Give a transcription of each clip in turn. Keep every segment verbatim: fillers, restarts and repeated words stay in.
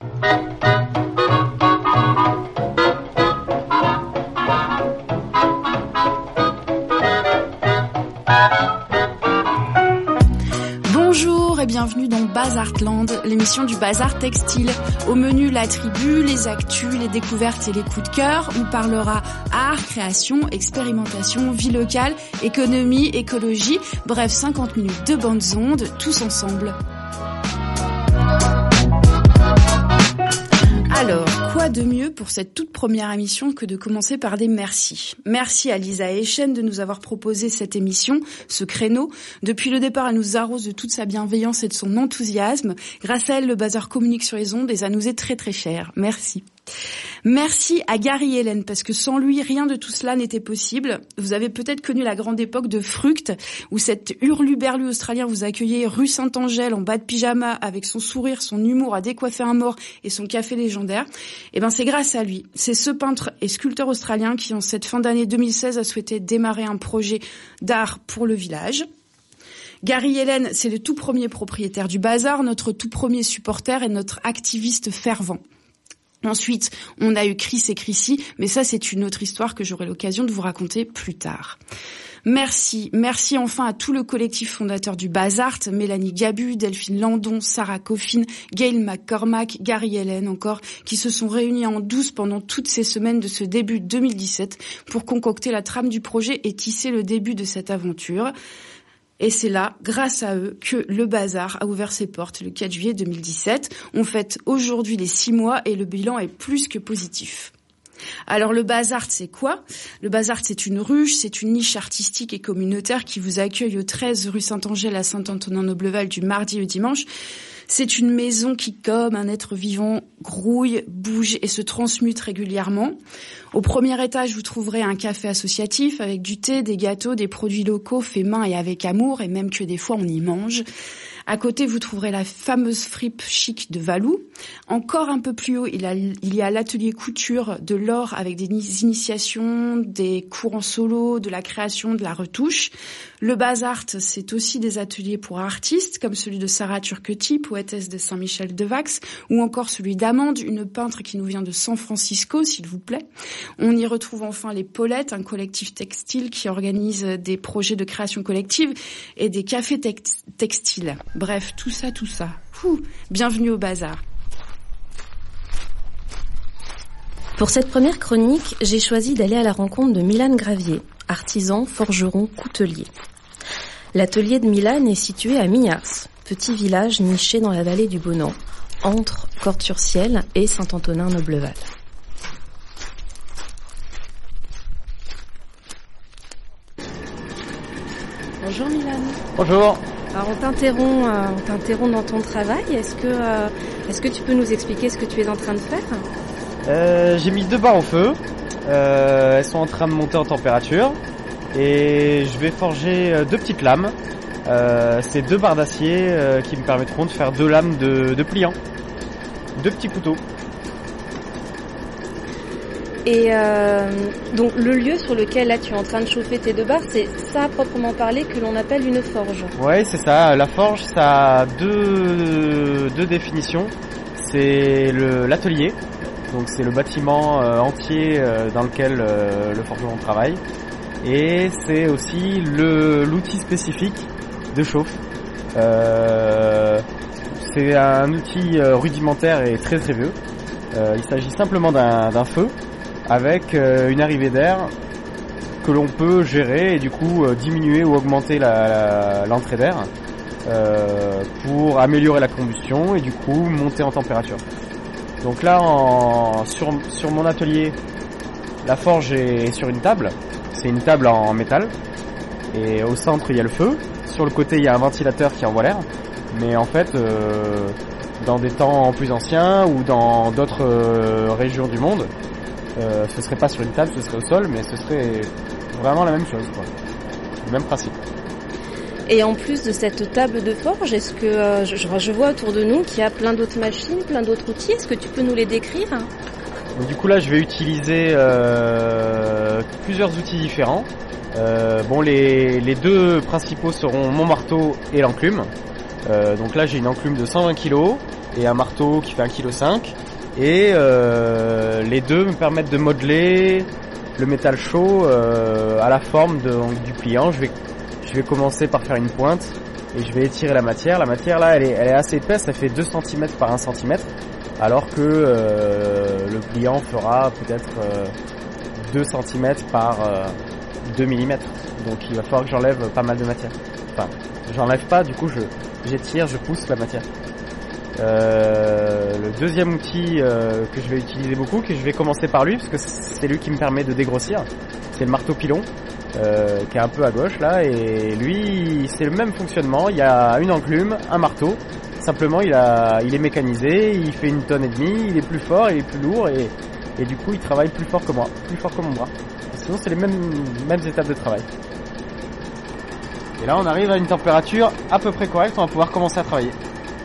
Bonjour et bienvenue dans Bazartland, l'émission du bazar textile. Au menu, la tribu, les actus, les découvertes et les coups de cœur. On parlera art, création, expérimentation, vie locale, économie, écologie. Bref, cinquante minutes de bandes ondes, tous ensemble. Alors, quoi de mieux pour cette toute première émission que de commencer par des merci. Merci à Lisa Echen de nous avoir proposé cette émission, ce créneau. Depuis le départ, elle nous arrose de toute sa bienveillance et de son enthousiasme. Grâce à elle, le bazar communique sur les ondes et ça nous est très très cher. Merci. Merci à Gary Hélène, parce que sans lui, rien de tout cela n'était possible. Vous avez peut-être connu la grande époque de Fruct, où cet hurluberlu australien vous accueillait rue Saint-Angèle en bas de pyjama, avec son sourire, son humour à décoiffer un mort et son café légendaire. Eh ben, c'est grâce à lui. C'est ce peintre et sculpteur australien qui, en cette fin d'année deux mille seize, a souhaité démarrer un projet d'art pour le village. Gary Hélène, c'est le tout premier propriétaire du bazar, notre tout premier supporter et notre activiste fervent. Ensuite, on a eu Chris et Chrissy, mais ça c'est une autre histoire que j'aurai l'occasion de vous raconter plus tard. Merci, merci enfin à tout le collectif fondateur du Bazart, Mélanie Gabu, Delphine Landon, Sarah Coffin, Gail McCormack, Gary Hélène encore, qui se sont réunis en douce pendant toutes ces semaines de ce début deux mille dix-sept pour concocter la trame du projet et tisser le début de cette aventure. Et c'est là, grâce à eux, que le bazar a ouvert ses portes le quatre juillet deux mille dix-sept. On fête aujourd'hui les six mois et le bilan est plus que positif. Alors le Bazart, c'est quoi ? Le Bazart, c'est une ruche, c'est une niche artistique et communautaire qui vous accueille au treize rue Saint-Angèle à Saint-Antonin-Nobleval du mardi au dimanche. C'est une maison qui, comme un être vivant, grouille, bouge et se transmute régulièrement. Au premier étage, vous trouverez un café associatif avec du thé, des gâteaux, des produits locaux faits main et avec amour, et même que des fois on y mange. À côté, vous trouverez la fameuse fripe chic de Valou. Encore un peu plus haut, il, a, il y a l'atelier couture de l'or avec des initiations, des cours en solo, de la création, de la retouche. Le Bazart, c'est aussi des ateliers pour artistes, comme celui de Sarah Turquetti, poétesse de Saint-Michel-de-Vax, ou encore celui d'Amande, une peintre qui nous vient de San Francisco, s'il vous plaît. On y retrouve enfin les Paulettes, un collectif textile qui organise des projets de création collective et des cafés tex- textiles. Bref, tout ça, tout ça. Ouh, bienvenue au Bazar. Pour cette première chronique, j'ai choisi d'aller à la rencontre de Milan Gravier, artisan, forgeron, coutelier. L'atelier de Milan est situé à Mignars, petit village niché dans la vallée du Bonan, entre Cordes-sur-Ciel et Saint-Antonin-Nobleval. Bonjour Milan. Bonjour. Alors on t'interrompt, euh, on t'interrompt dans ton travail. Est-ce que, euh, est-ce que tu peux nous expliquer ce que tu es en train de faire ? euh, J'ai mis deux barres au feu. Euh, elles sont en train de monter en température. Et je vais forger deux petites lames. Euh, c'est deux barres d'acier euh, qui me permettront de faire deux lames de, de pliants. Deux petits couteaux. Et euh, donc le lieu sur lequel là tu es en train de chauffer tes deux barres, c'est ça à proprement parler que l'on appelle une forge. Ouais, c'est ça. La forge, ça a deux, deux définitions. C'est le, l'atelier, donc c'est le bâtiment euh, entier euh, dans lequel euh, le forgeron travaille. Et c'est aussi le, l'outil spécifique de chauffe. Euh, c'est un outil rudimentaire et très très vieux. Euh, il s'agit simplement d'un, d'un feu avec euh, une arrivée d'air que l'on peut gérer et du coup euh, diminuer ou augmenter la, la, l'entrée d'air euh, pour améliorer la combustion et du coup monter en température. Donc là, en, sur, sur mon atelier, la forge est sur une table. C'est une table en métal et au centre il y a le feu. Sur le côté il y a un ventilateur qui envoie l'air. Mais en fait, euh, dans des temps plus anciens ou dans d'autres euh, régions du monde, Euh, ce serait pas sur une table, ce serait au sol, mais ce serait vraiment la même chose, quoi. Le même principe. Et en plus de cette table de forge, est-ce que euh, je, je vois autour de nous qu'il y a plein d'autres machines, plein d'autres outils. Est-ce que tu peux nous les décrire ? Donc, du coup là, je vais utiliser euh, plusieurs outils différents. Euh, bon, les, les deux principaux seront mon marteau et l'enclume. Euh, donc là, j'ai une enclume de cent vingt kilos et un marteau qui fait un virgule cinq kilos. Et euh, les deux me permettent de modeler le métal chaud euh, à la forme de, donc, du pliant. Je vais, je vais commencer par faire une pointe et je vais étirer la matière. La matière là, elle est, elle est assez épaisse, ça fait deux centimètres par un centimètre, alors que euh, le pliant fera peut-être euh, deux centimètres par euh, deux millimètres. Donc il va falloir que j'enlève pas mal de matière. Enfin, j'enlève pas, du coup je j'étire, je pousse la matière. Euh, le deuxième outil euh, que je vais utiliser beaucoup, que je vais commencer par lui parce que c'est lui qui me permet de dégrossir, c'est le marteau pilon euh, qui est un peu à gauche là, et lui c'est le même fonctionnement. Il y a une enclume, un marteau, simplement il a il est mécanisé, il fait une tonne et demie, il est plus fort, il est plus lourd, et, et du coup il travaille plus fort que moi, plus fort que mon bras. Sinon c'est les mêmes mêmes étapes de travail. Et là on arrive à une température à peu près correcte, on va pouvoir commencer à travailler.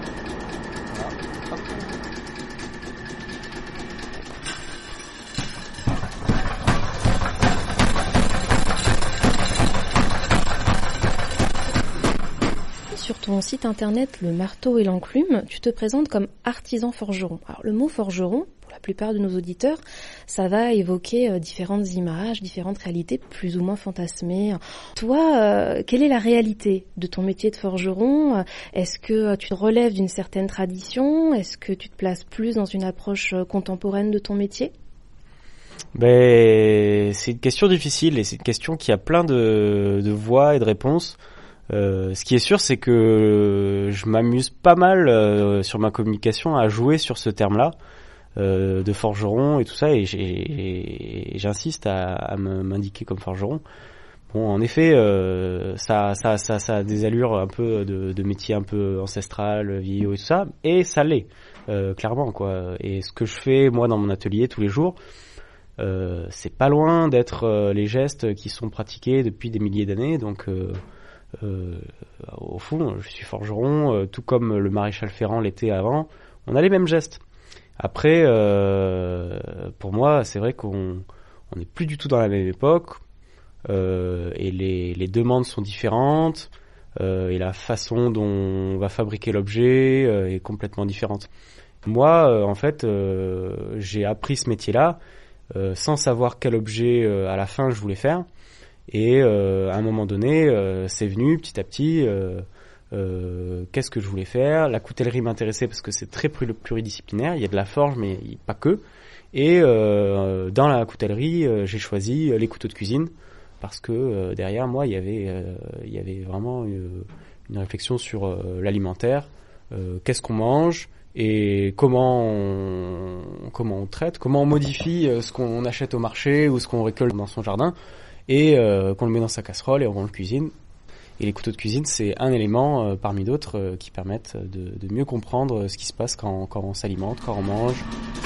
Sur ton site internet Le Marteau et l'Enclume, tu te présentes comme artisan forgeron. Alors le mot forgeron, pour la plupart de nos auditeurs, ça va évoquer euh, différentes images, différentes réalités plus ou moins fantasmées. Toi, euh, quelle est la réalité de ton métier de forgeron ? Est-ce que euh, tu te relèves d'une certaine tradition ? Est-ce que tu te places plus dans une approche euh, contemporaine de ton métier ? Ben, c'est une question difficile et c'est une question qui a plein de, de voix et de réponses. Euh, ce qui est sûr, c'est que je m'amuse pas mal euh, sur ma communication à jouer sur ce terme-là euh, de forgeron et tout ça, et, et, et j'insiste à, à me, m'indiquer comme forgeron. Bon, en effet, euh, ça, ça, ça, ça a des allures un peu de, de métier un peu ancestral, vieillot et tout ça, et ça l'est euh, clairement quoi. Et ce que je fais moi dans mon atelier tous les jours, euh, c'est pas loin d'être euh, les gestes qui sont pratiqués depuis des milliers d'années, donc. Euh, Euh, au fond, je suis forgeron, euh, tout comme le maréchal Ferrand l'était avant. On a les mêmes gestes. Après, euh, pour moi, c'est vrai qu'on on n'est plus du tout dans la même époque, euh, et les, les demandes sont différentes, euh, et la façon dont on va fabriquer l'objet euh, est complètement différente. Moi, euh, en fait, euh, j'ai appris ce métier-là euh, sans savoir quel objet euh, à la fin je voulais faire. Et euh, à un moment donné, euh, c'est venu petit à petit. Euh, euh, qu'est-ce que je voulais faire ? La coutellerie m'intéressait parce que c'est très pluridisciplinaire. Il y a de la forge, mais pas que. Et euh, dans la coutellerie, euh, j'ai choisi les couteaux de cuisine parce que euh, derrière moi, il y avait, euh, il y avait vraiment une, une réflexion sur euh, l'alimentaire. Euh, qu'est-ce qu'on mange ? Et comment on, comment on traite ? Comment on modifie ce qu'on achète au marché ou ce qu'on récolte dans son jardin ? Et euh, qu'on le met dans sa casserole et on le cuisine. Et les couteaux de cuisine, c'est un élément euh, parmi d'autres euh, qui permettent de, de mieux comprendre ce qui se passe quand, quand on s'alimente, quand on mange.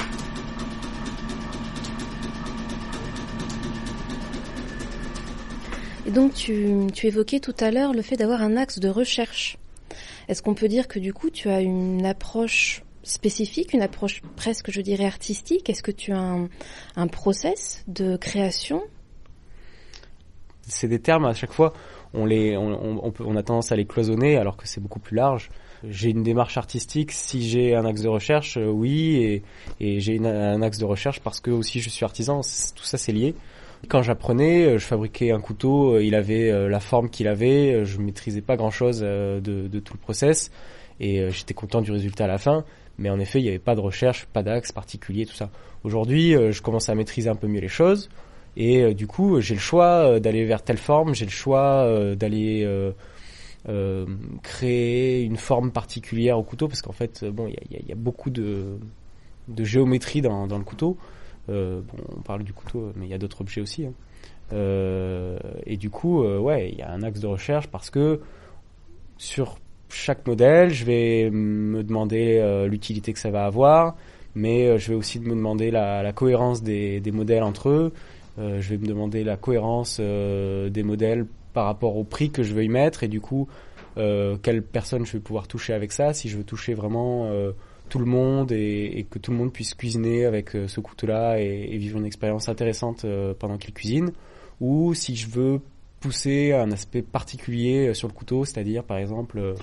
Et donc tu, tu évoquais tout à l'heure le fait d'avoir un axe de recherche. Est-ce qu'on peut dire que du coup tu as une approche spécifique, une approche presque, je dirais, artistique ? Est-ce que tu as un, un process de création ? C'est des termes, à chaque fois, on, les, on, on, peut, on a tendance à les cloisonner alors que c'est beaucoup plus large. J'ai une démarche artistique si j'ai un axe de recherche, euh, oui, et, et j'ai une, un axe de recherche parce que aussi je suis artisan, tout ça c'est lié. Quand j'apprenais, je fabriquais un couteau, il avait euh, la forme qu'il avait, je maîtrisais pas grand-chose euh, de, de tout le process, et euh, j'étais content du résultat à la fin, mais en effet, il n'y avait pas de recherche, pas d'axe particulier, tout ça. Aujourd'hui, euh, je commence à maîtriser un peu mieux les choses. Et euh, du coup, j'ai le choix euh, d'aller vers telle forme, j'ai le choix euh, d'aller euh, euh, créer une forme particulière au couteau, parce qu'en fait, bon, il y a, y a beaucoup de, de géométrie dans, dans le couteau. Euh, bon, on parle du couteau, mais il y a d'autres objets aussi. Hein. Euh, et du coup, euh, ouais, il y a un axe de recherche parce que sur chaque modèle, je vais me demander euh, l'utilité que ça va avoir, mais euh, je vais aussi me demander la, la cohérence des, des modèles entre eux. Euh, je vais me demander la cohérence euh, des modèles par rapport au prix que je veux y mettre et du coup euh, quelle personne je vais pouvoir toucher avec ça, si je veux toucher vraiment euh, tout le monde et, et que tout le monde puisse cuisiner avec euh, ce couteau-là et, et vivre une expérience intéressante euh, pendant qu'il cuisine, ou si je veux pousser un aspect particulier sur le couteau, c'est-à-dire par exemple euh,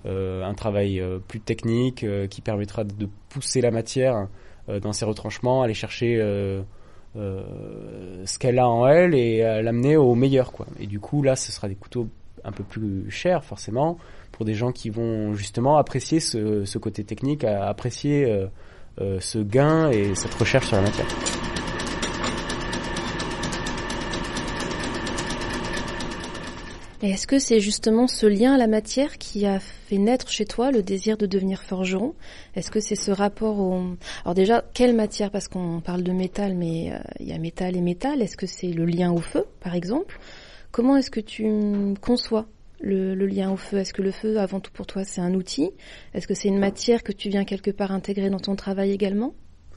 euh, un travail euh, plus technique euh, qui permettra de pousser la matière euh, dans ses retranchements, aller chercher euh, euh, ce qu'elle a en elle et à l'amener au meilleur, quoi. Et du coup, là, ce sera des couteaux un peu plus chers, forcément, pour des gens qui vont justement apprécier ce, ce côté technique, apprécier euh, euh, ce gain et cette recherche sur la matière. Et est-ce que c'est justement ce lien à la matière qui a fait naître chez toi le désir de devenir forgeron ? Est-ce que c'est ce rapport au... Alors déjà, quelle matière ? Parce qu'on parle de métal, mais euh, il y a métal et métal. Est-ce que c'est le lien au feu, par exemple ? Comment est-ce que tu conçois le, le lien au feu ? Est-ce que le feu, avant tout pour toi, c'est un outil ? Est-ce que c'est une matière que tu viens quelque part intégrer dans ton travail également ?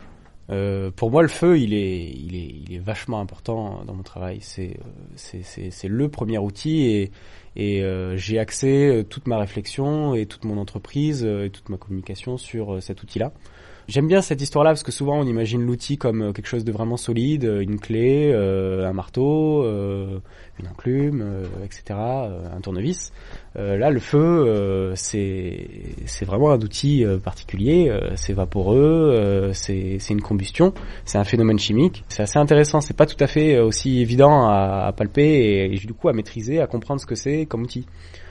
Euh, pour moi, le feu, il est, il est, il est vachement important dans mon travail. C'est, c'est, c'est, c'est le premier outil et, et euh, j'ai axé toute ma réflexion et toute mon entreprise et toute ma communication sur cet outil-là. J'aime bien cette histoire-là parce que souvent on imagine l'outil comme quelque chose de vraiment solide, une clé, euh, un marteau, euh, une enclume, euh, et cetera, euh, un tournevis. Euh, là, le feu, euh, c'est c'est vraiment un outil euh, particulier. Euh, c'est vaporeux, euh, c'est c'est une combustion, c'est un phénomène chimique. C'est assez intéressant. C'est pas tout à fait aussi évident à, à palper et, et du coup à maîtriser, à comprendre ce que c'est comme outil.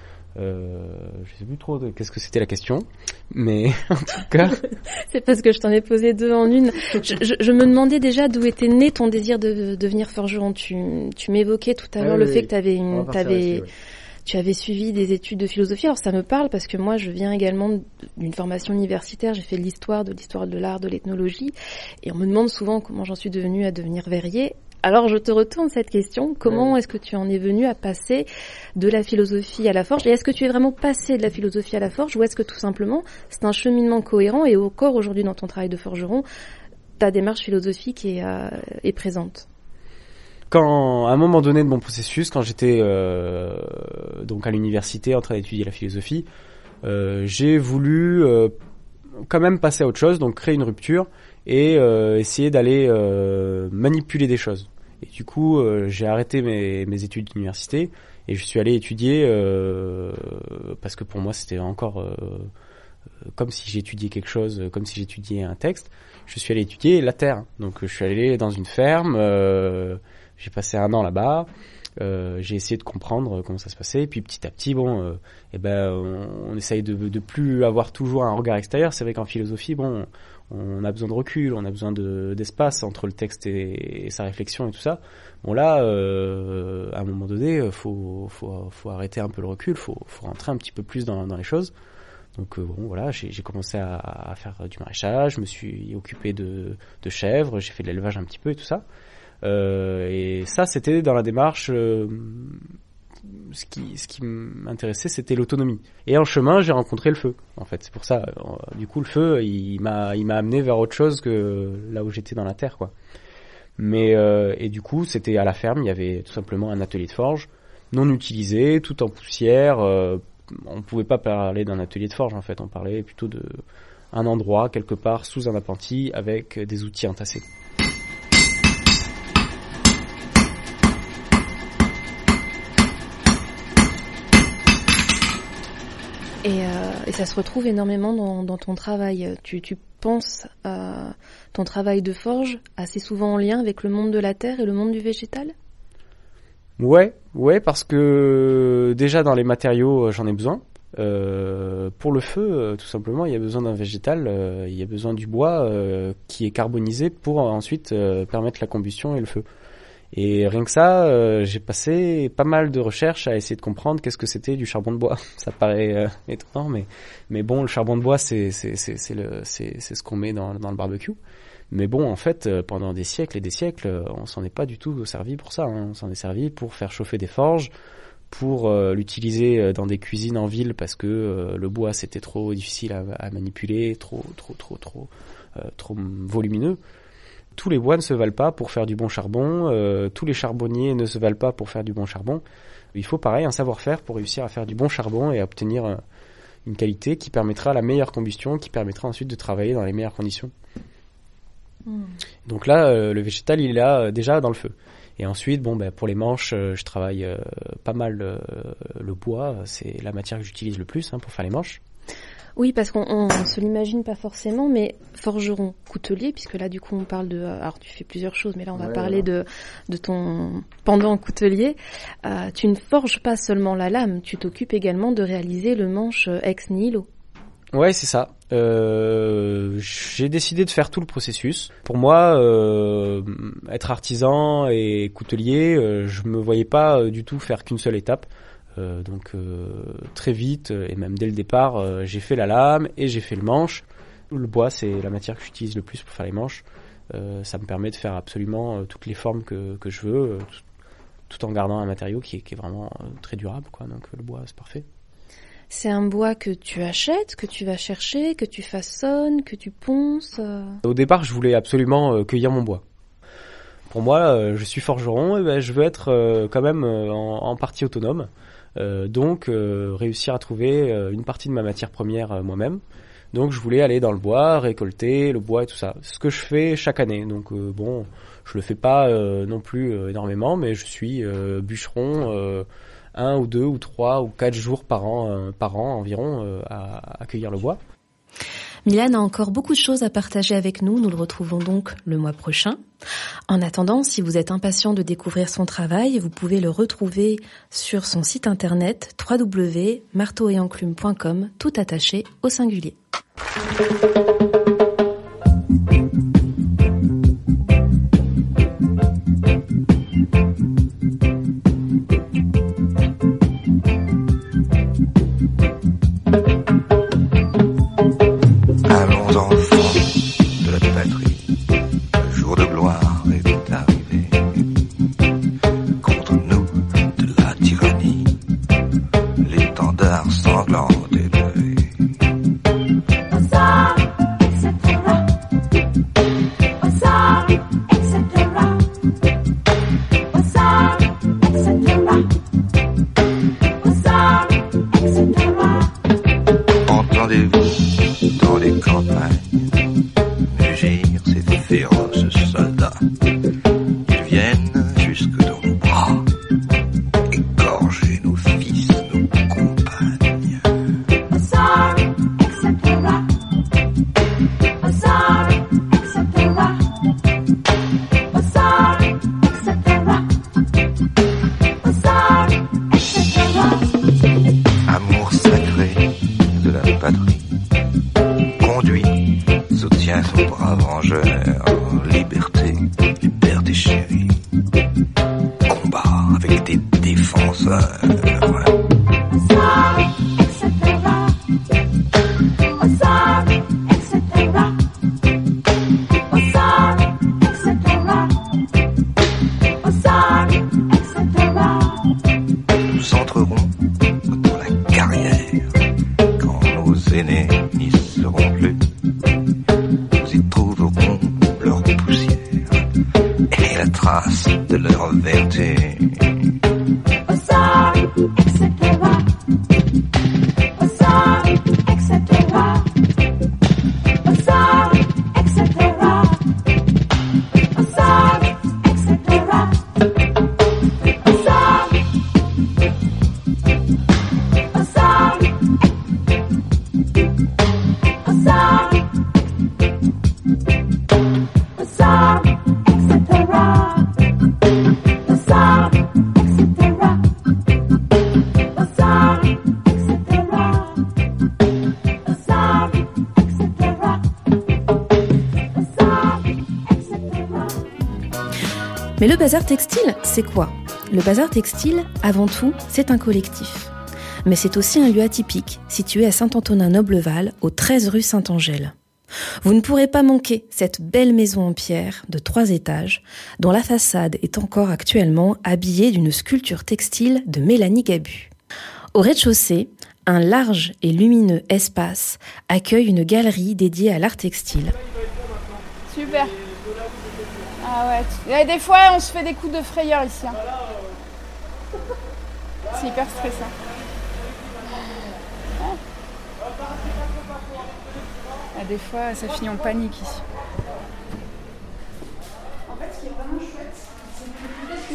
Euh, je sais plus trop de, qu'est-ce que c'était la question, mais en tout cas... C'est parce que je t'en ai posé deux en une. Je, je, je me demandais déjà d'où était né ton désir de, de devenir forgeron. Tu, tu m'évoquais tout à l'heure ah, le oui, fait oui. que t'avais une, t'avais, oui. tu avais suivi des études de philosophie. Alors ça me parle parce que moi je viens également d'une formation universitaire. J'ai fait de l'histoire, de l'histoire de l'art, de l'ethnologie, et on me demande souvent comment j'en suis devenue à devenir verrier. Alors je te retourne cette question, comment ouais. est-ce que tu en es venu à passer de la philosophie à la forge ? Et est-ce que tu es vraiment passé de la philosophie à la forge ou est-ce que tout simplement c'est un cheminement cohérent et encore aujourd'hui dans ton travail de forgeron, ta démarche philosophique est, euh, est présente ? Quand, à un moment donné de mon processus, quand j'étais euh, donc à l'université en train d'étudier la philosophie, euh, j'ai voulu euh, quand même passer à autre chose, donc créer une rupture et euh, essayer d'aller euh, manipuler des choses. Et du coup, euh, j'ai arrêté mes, mes études d'université et je suis allé étudier euh, parce que pour moi c'était encore euh, comme si j'étudiais quelque chose, comme si j'étudiais un texte. Je suis allé étudier la terre. Donc je suis allé dans une ferme, euh, j'ai passé un an là-bas. Euh, j'ai essayé de comprendre comment ça se passait, et puis petit à petit, bon, euh, eh ben, on, on essaye de, de plus avoir toujours un regard extérieur. C'est vrai qu'en philosophie, bon, on a besoin de recul, on a besoin de, d'espace entre le texte et, et sa réflexion et tout ça. Bon là, euh, à un moment donné, faut, faut, faut arrêter un peu le recul, faut, faut rentrer un petit peu plus dans, dans les choses. Donc euh, bon, voilà, j'ai, j'ai commencé à, à faire du maraîchage, je me suis occupé de, de chèvres, j'ai fait de l'élevage un petit peu et tout ça. Euh, et ça, c'était dans la démarche. Euh, ce qui, ce qui m'intéressait, c'était l'autonomie. Et en chemin, j'ai rencontré le feu. En fait, c'est pour ça. Euh, du coup, le feu, il m'a, il m'a amené vers autre chose que là où j'étais dans la terre, quoi. Mais euh, et du coup, c'était à la ferme. Il y avait tout simplement un atelier de forge non utilisé, tout en poussière. Euh, on pouvait pas parler d'un atelier de forge. En fait, on parlait plutôt de un endroit quelque part sous un appentis avec des outils entassés. Et, euh, et ça se retrouve énormément dans, dans ton travail. Tu, tu penses à ton travail de forge assez souvent en lien avec le monde de la terre et le monde du végétal ? Ouais, ouais, parce que déjà dans les matériaux, j'en ai besoin. Euh, pour le feu, tout simplement, il y a besoin d'un végétal, euh, il y a besoin du bois euh, qui est carbonisé pour ensuite euh, permettre la combustion et le feu. Et rien que ça, euh, j'ai passé pas mal de recherches à essayer de comprendre qu'est-ce que c'était du charbon de bois. Ça paraît euh, étonnant, mais mais bon, le charbon de bois, c'est c'est c'est c'est le c'est c'est ce qu'on met dans dans le barbecue. Mais bon, en fait, euh, pendant des siècles et des siècles, euh, on s'en est pas du tout servi pour ça. Hein. On s'en est servi pour faire chauffer des forges, pour euh, l'utiliser dans des cuisines en ville parce que euh, le bois c'était trop difficile à, à manipuler, trop trop trop trop euh, trop volumineux. Tous les bois ne se valent pas pour faire du bon charbon, euh, tous les charbonniers ne se valent pas pour faire du bon charbon. Il faut pareil un savoir-faire pour réussir à faire du bon charbon et à obtenir euh, une qualité qui permettra la meilleure combustion, qui permettra ensuite de travailler dans les meilleures conditions. Mmh. Donc là, euh, le végétal, il est là euh, déjà dans le feu. Et ensuite, bon, ben, pour les manches, euh, je travaille euh, pas mal euh, le bois. C'est la matière que j'utilise le plus hein, pour faire les manches. Oui, parce qu'on on se l'imagine pas forcément, mais forgeron, coutelier, puisque là, du coup, on parle de... Alors, tu fais plusieurs choses, mais là, on va ouais, parler voilà. de, de ton pendant coutelier. Euh, tu ne forges pas seulement la lame, tu t'occupes également de réaliser le manche ex nihilo. Ouais, c'est ça. Euh, j'ai décidé de faire tout le processus. Pour moi, euh, être artisan et coutelier, euh, je me voyais pas euh, du tout faire qu'une seule étape. Euh, donc euh, très vite, et même dès le départ, euh, j'ai fait la lame et j'ai fait le manche. Le bois, c'est la matière que j'utilise le plus pour faire les manches. Euh, ça me permet de faire absolument euh, toutes les formes que, que je veux, euh, tout, tout en gardant un matériau qui est, qui est vraiment euh, très durable, quoi. Donc le bois, c'est parfait. C'est un bois que tu achètes, que tu vas chercher, que tu façonnes, que tu ponces euh... Au départ, je voulais absolument euh, cueillir mon bois. Pour moi, euh, je suis forgeron, et ben, je veux être euh, quand même euh, en, en partie autonome. Euh, donc, euh, réussir à trouver euh, une partie de ma matière première euh, moi-même. Donc, je voulais aller dans le bois, récolter le bois et tout ça. C'est ce que je fais chaque année. Donc, euh, bon, je le fais pas euh, non plus euh, énormément, mais je suis euh, bûcheron... Euh, un ou deux ou trois ou quatre jours par an, euh, par an environ euh, à, à cueillir le bois. Milan a encore beaucoup de choses à partager avec nous. Nous le retrouvons donc le mois prochain. En attendant, si vous êtes impatient de découvrir son travail, vous pouvez le retrouver sur son site internet w w w point marteau et enclume point com, tout attaché au singulier. Mais le bazar textile, c'est quoi ? Le bazar textile, avant tout, c'est un collectif. Mais c'est aussi un lieu atypique, situé à Saint-Antonin-Nobleval, au treize rue Saint-Angèle. Vous ne pourrez pas manquer cette belle maison en pierre de trois étages, dont la façade est encore actuellement habillée d'une sculpture textile de Mélanie Gabu. Au rez-de-chaussée, un large et lumineux espace accueille une galerie dédiée à l'art textile. Super. Ah ouais, et des fois on se fait des coups de frayeur ici. Hein. C'est hyper stressant. Ah, des fois ça finit en panique ici. En fait ce qui est vraiment chouette, c'est que peut-être que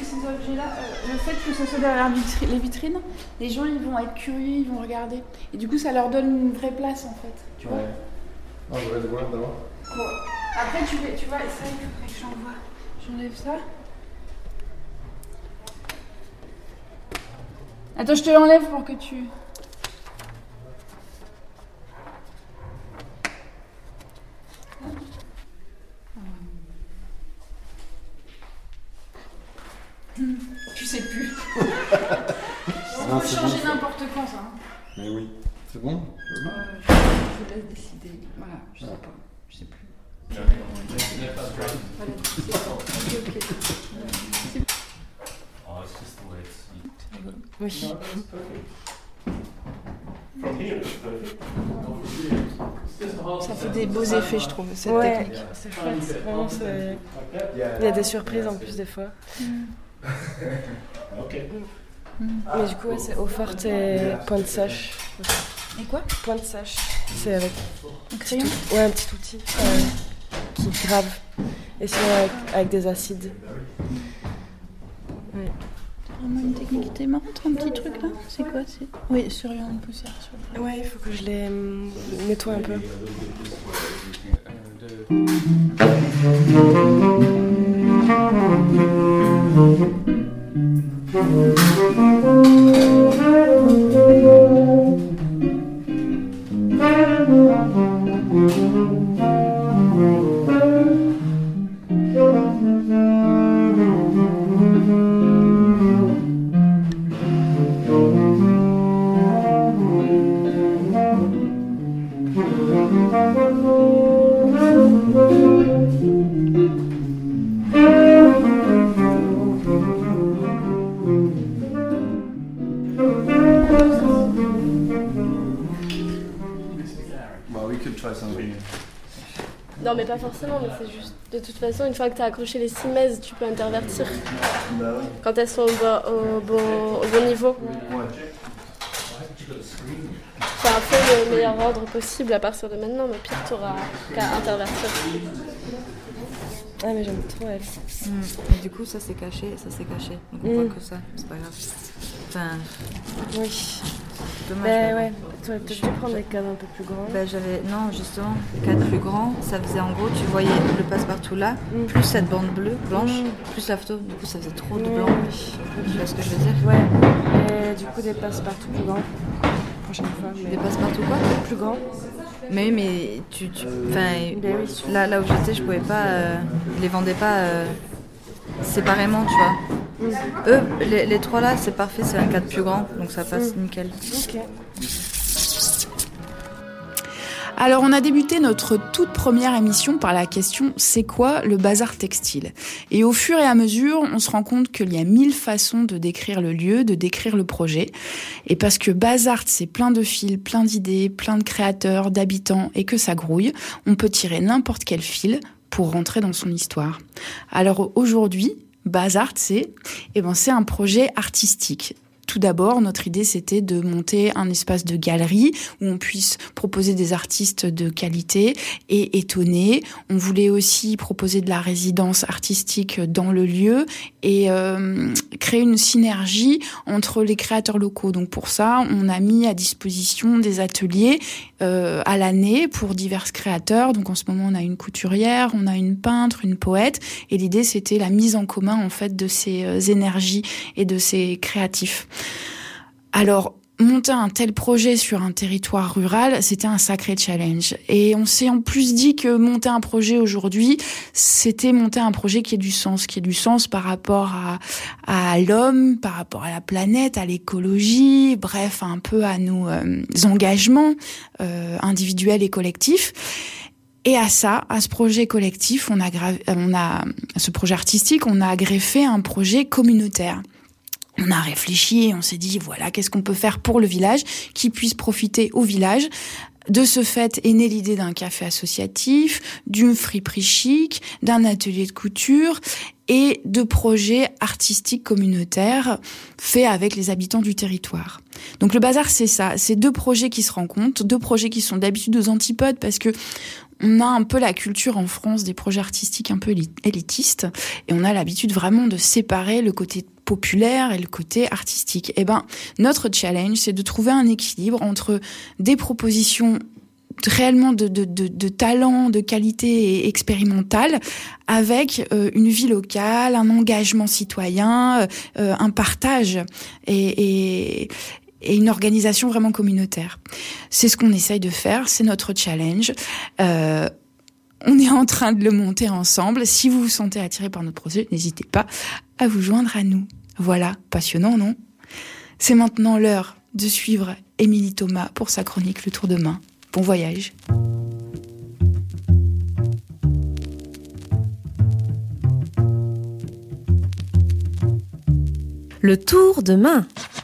le fait que ce soit derrière vitri- les vitrines, les gens ils vont être curieux, ils vont regarder. Et du coup, ça leur donne une vraie place en fait. Tu ouais. vois. Ah, je vais le voir d'abord. Bon. Après, tu, tu vois, ça, il faudrait que j'envoie. J'enlève ça. Attends, je te l'enlève pour que tu... Hum, tu sais plus. On peut changer bon, n'importe quand, ça. Hein. Mais oui. C'est bon euh, je, je laisse décider. Voilà, je sais pas. Je sais plus. Voilà, c'est bon. Ok, ok. C'est... Oui. Ça fait des beaux effets, je trouve, cette ouais, technique. C'est chouette. Vraiment, c'est... Il y a des surprises en plus des fois. Mm. Mm. Mais du coup, ouais, c'est eau forte et pointe sèche. Et quoi ? Pointe sèche. C'est avec un crayon ? Ouais, un petit outil euh, qui grave. Et sinon avec, avec des acides. Ouais. Vraiment une technique qui est marrante, un petit truc là. C'est quoi c'est... Oui, sur une poussière. Sur... Ouais, il faut que je les nettoie un peu. Non, mais pas forcément, mais c'est juste... De toute façon, une fois que tu as accroché les simèses, tu peux intervertir. Quand elles sont au bon, au bon, au bon niveau. Faire un peu le meilleur ordre possible à partir de maintenant, mais pire, tu n'auras qu'à intervertir. Ah, mais j'aime trop elle. Mmh. Et du coup, ça c'est caché, ça c'est caché. Donc on mmh. voit que ça, c'est pas grave. Enfin... Oui. Dommage. Mais ouais, tu aurais peut-être dû prendre des cadres un peu plus grands. Ben, j'avais... Non, justement, les cadres plus grands, ça faisait en gros, tu voyais le passe-partout là, mmh. plus cette bande bleue, blanche, mmh. plus la photo. Du coup, ça faisait trop de blanc. Mmh. Tu vois ce que je veux dire ? Ouais. Et du coup, des passe-partout plus grands. Prochaine fois. Mais... Des passe-partout quoi ? Plus grands. Mais oui, mais tu... tu... Enfin, oui. là, là où j'étais, je pouvais pas... Euh... Ils les vendaient pas euh... séparément, tu vois. Mm. Eux, les, les trois là, c'est parfait, c'est un cadre plus grand, donc ça passe mm. nickel. Ok. Alors, on a débuté notre toute première émission par la question « C'est quoi le bazar textile ?» Et au fur et à mesure, on se rend compte qu'il y a mille façons de décrire le lieu, de décrire le projet. Et parce que Bazart, c'est plein de fils, plein d'idées, plein de créateurs, d'habitants, et que ça grouille, on peut tirer n'importe quel fil pour rentrer dans son histoire. Alors aujourd'hui, Bazart, c'est, eh ben, c'est un projet artistique. Tout d'abord, notre idée, c'était de monter un espace de galerie où on puisse proposer des artistes de qualité et étonner. On voulait aussi proposer de la résidence artistique dans le lieu et euh, créer une synergie entre les créateurs locaux. Donc pour ça, on a mis à disposition des ateliers euh, à l'année pour divers créateurs. Donc en ce moment, on a une couturière, on a une peintre, une poète. Et l'idée, c'était la mise en commun en fait de ces euh, énergies et de ces créatifs. Alors, monter un tel projet sur un territoire rural, c'était un sacré challenge. Et on s'est en plus dit que monter un projet aujourd'hui, c'était monter un projet qui ait du sens, qui ait du sens par rapport à, à l'homme, par rapport à la planète, à l'écologie, bref, un peu à nos euh, engagements euh, individuels et collectifs. Et à ça, à ce projet collectif, on a, gra- on a, à ce projet artistique, on a greffé un projet communautaire. On a réfléchi et on s'est dit, voilà, qu'est-ce qu'on peut faire pour le village, qui puisse profiter au village. De ce fait est née l'idée d'un café associatif, d'une friperie chic, d'un atelier de couture et de projets artistiques communautaires faits avec les habitants du territoire. Donc le bazar, c'est ça, c'est deux projets qui se rencontrent, deux projets qui sont d'habitude aux antipodes parce que on a un peu la culture en France des projets artistiques un peu élitistes et on a l'habitude vraiment de séparer le côté populaire et le côté artistique. Eh ben, notre challenge, c'est de trouver un équilibre entre des propositions réellement de, de, de, de talent, de qualité expérimentale, avec euh, une vie locale, un engagement citoyen, euh, un partage et, et, et une organisation vraiment communautaire. C'est ce qu'on essaye de faire, c'est notre challenge. Euh, on est en train de le monter ensemble. Si vous vous sentez attiré par notre projet, n'hésitez pas à vous joindre à nous. Voilà, passionnant, non ? C'est maintenant l'heure de suivre Émilie Thomas pour sa chronique Le Tour de Main. Bon voyage. Le tour de main.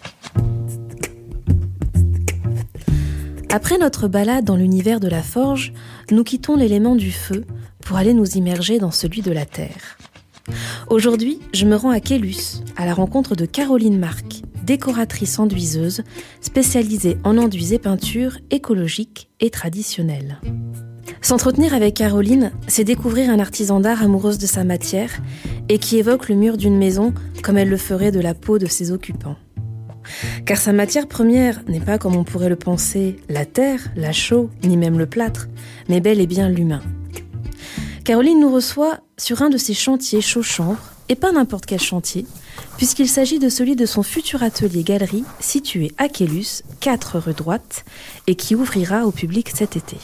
Après notre balade dans l'univers de la forge, nous quittons l'élément du feu pour aller nous immerger dans celui de la terre. Aujourd'hui, je me rends à Caylus, à la rencontre de Caroline Marc, décoratrice enduiseuse, spécialisée en enduits et peintures écologiques et traditionnelles. S'entretenir avec Caroline, c'est découvrir un artisan d'art amoureuse de sa matière et qui évoque le mur d'une maison comme elle le ferait de la peau de ses occupants. Car sa matière première n'est pas, comme on pourrait le penser, la terre, la chaux, ni même le plâtre, mais bel et bien l'humain. Caroline nous reçoit sur un de ses chantiers chaux-chanvre, et pas n'importe quel chantier, puisqu'il s'agit de celui de son futur atelier-galerie situé à Caylus, quatre rue Droite, et qui ouvrira au public cet été.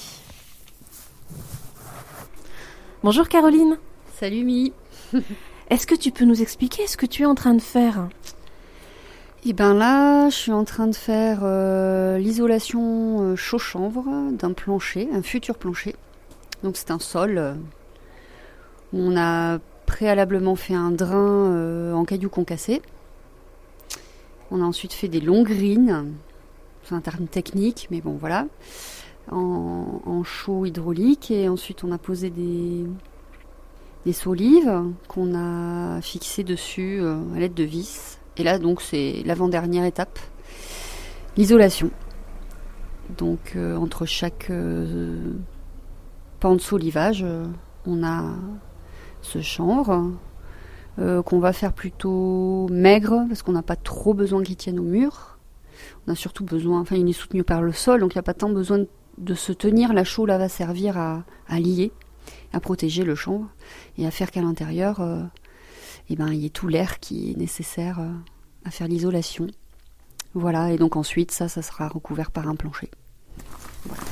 Bonjour Caroline. Salut Mi. Est-ce que tu peux nous expliquer ce que tu es en train de faire ? Et ben là, je suis en train de faire euh, l'isolation euh, chaux-chanvre d'un plancher, un futur plancher. Donc c'est un sol euh, où on a préalablement fait un drain euh, en cailloux concassés. On a ensuite fait des longs greens, c'est un terme technique, mais bon voilà, en, en chaux hydraulique. Et ensuite on a posé des, des solives qu'on a fixées dessus euh, à l'aide de vis. Et là donc c'est l'avant-dernière étape, l'isolation. Donc euh, entre chaque euh, pan de solivage, euh, on a ce chanvre euh, qu'on va faire plutôt maigre parce qu'on n'a pas trop besoin qu'il tienne au mur. On a surtout besoin, enfin il est soutenu par le sol, donc il n'y a pas tant besoin de, de se tenir. La chaux là va servir à, à lier, à protéger le chanvre et à faire qu'à l'intérieur, euh, eh ben, il y ait tout l'air qui est nécessaire euh, à faire l'isolation. Voilà, et donc ensuite ça, ça sera recouvert par un plancher. Voilà.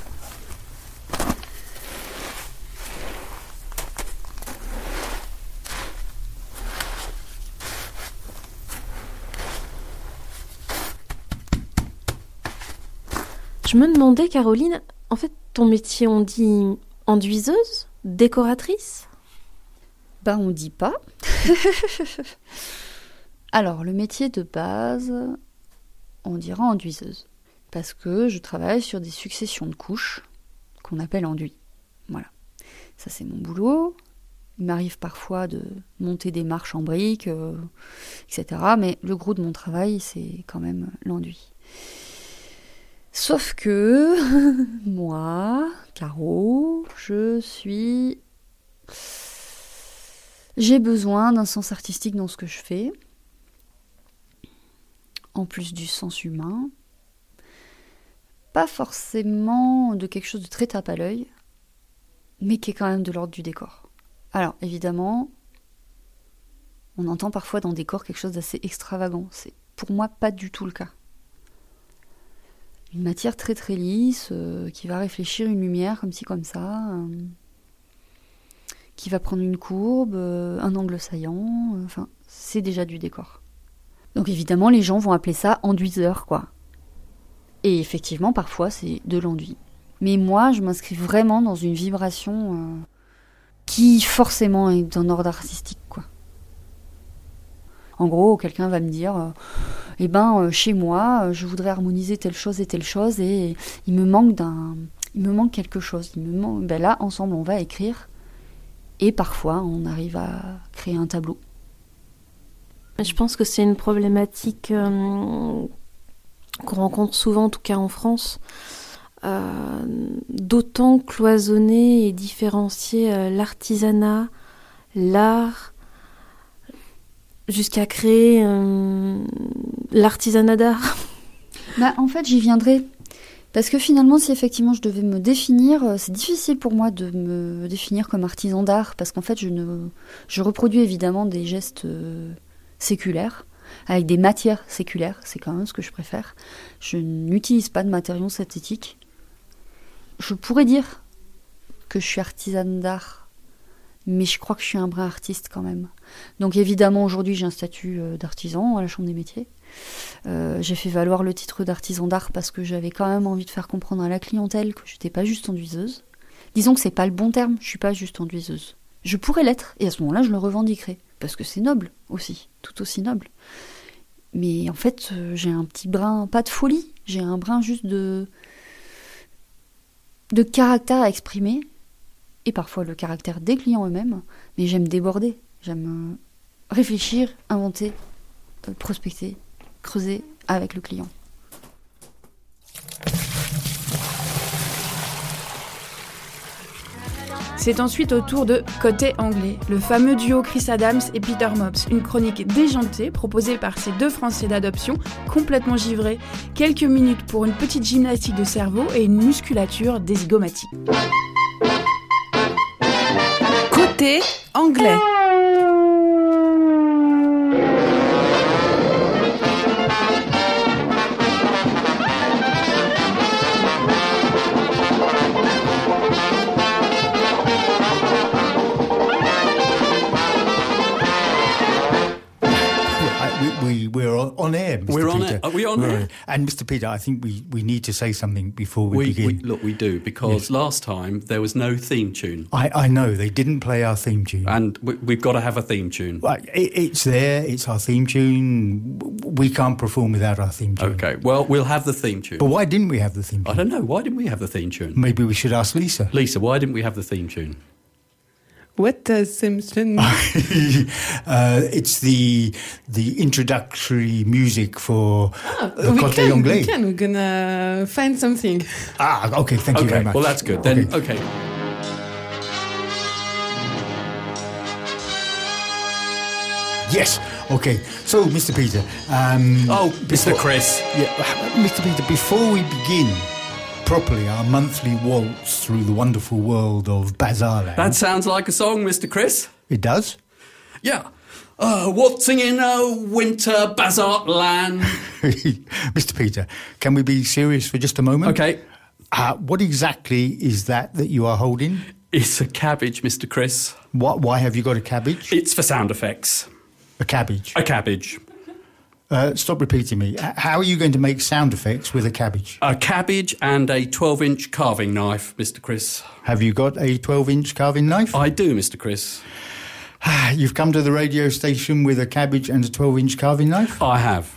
Je me demandais, Caroline, en fait, ton métier, on dit enduiseuse, décoratrice ? Ben, on dit pas. Alors, le métier de base, on dira enduiseuse. Parce que je travaille sur des successions de couches qu'on appelle enduits. Voilà. Ça, c'est mon boulot. Il m'arrive parfois de monter des marches en briques, euh, et cetera. Mais le gros de mon travail, c'est quand même l'enduit. Sauf que moi, Caro, je suis... J'ai besoin d'un sens artistique dans ce que je fais, en plus du sens humain. Pas forcément de quelque chose de très tape à l'œil, mais qui est quand même de l'ordre du décor. Alors, évidemment, on entend parfois dans le décor quelque chose d'assez extravagant. C'est pour moi pas du tout le cas. Une matière très très lisse, euh, qui va réfléchir une lumière comme ci comme ça, euh, qui va prendre une courbe, euh, un angle saillant, euh, enfin, c'est déjà du décor. Donc évidemment, les gens vont appeler ça enduiseur, quoi. Et effectivement, parfois, c'est de l'enduit. Mais moi, je m'inscris vraiment dans une vibration euh, qui, forcément, est d'un ordre artistique, quoi. En gros, quelqu'un va me dire... Euh, Eh ben, euh, chez moi, euh, je voudrais harmoniser telle chose et telle chose, et il me manque d'un, il me manque quelque chose. Il me manque. Ben là, ensemble, on va écrire, et parfois, on arrive à créer un tableau. Je pense que c'est une problématique euh, qu'on rencontre souvent, en tout cas en France, euh, d'autant cloisonner et différencier euh, l'artisanat, l'art, jusqu'à créer euh, l'artisanat d'art? Bah, en fait, j'y viendrai. Parce que finalement, si effectivement je devais me définir, c'est difficile pour moi de me définir comme artisan d'art, parce qu'en fait, je, ne, je reproduis évidemment des gestes euh, séculaires, avec des matières séculaires, c'est quand même ce que je préfère. Je n'utilise pas de matériaux synthétiques. Je pourrais dire que je suis artisane d'art, mais je crois que je suis un brin artiste quand même. Donc évidemment, aujourd'hui, j'ai un statut euh, d'artisan à la Chambre des métiers. Euh, j'ai fait valoir le titre d'artisan d'art parce que j'avais quand même envie de faire comprendre à la clientèle que je n'étais pas juste enduiseuse. Disons que c'est pas le bon terme, je suis pas juste enduiseuse. Je pourrais l'être, et à ce moment-là, je le revendiquerai, parce que c'est noble aussi, tout aussi noble. Mais en fait, euh, j'ai un petit brin, pas de folie, j'ai un brin juste de, de caractère à exprimer, et parfois le caractère des clients eux-mêmes, mais j'aime déborder, j'aime euh, réfléchir, inventer, euh, prospecter, creuser avec le client. C'est ensuite au tour de Côté Anglais, le fameux duo Chris Adams et Peter Mops, une chronique déjantée proposée par ces deux Français d'adoption complètement givrés. Quelques minutes pour une petite gymnastique de cerveau et une musculature dézygomatique. Côté Anglais. We, we're on air, Mister We're on Peter. air. Are we on we're air? And Mister Peter, I think we, we need to say something before we, we, begin. we Look, we do, because yes. last time there was no theme tune. I, I know, they didn't play our theme tune. And we, we've got to have a theme tune. Well, it, it's there, it's our theme tune. We can't perform without our theme tune. Okay, well, we'll have the theme tune. But why didn't we have the theme tune? I don't know, why didn't we have the theme tune? Maybe we should ask Lisa. Lisa, why didn't we have the theme tune? What does Simpson? uh, it's the the introductory music for ah, uh, we Côté can, Anglais. We can. We're gonna find something. Ah, okay. Thank okay, you very much. Well, that's good. Then, okay. okay. Yes. Okay. So, Mister Peter. Um, oh, Mister before, Chris. Yeah, Mister Peter. Before we begin properly our monthly waltz through the wonderful world of Bazaarland. That sounds like a song, Mister Chris. It does? Yeah. Uh, waltzing in a winter Bazaarland. Mister Peter, can we be serious for just a moment? Okay. Uh, what exactly is that that you are holding? It's a cabbage, Mister Chris. What, why have you got a cabbage? It's for sound effects. A cabbage? A cabbage. Uh, stop repeating me. How are you going to make sound effects with a cabbage? A cabbage and a twelve-inch carving knife, Mister Chris. Have you got a twelve-inch carving knife? I do, Mister Chris. You've come to the radio station with a cabbage and a twelve-inch carving knife? I have.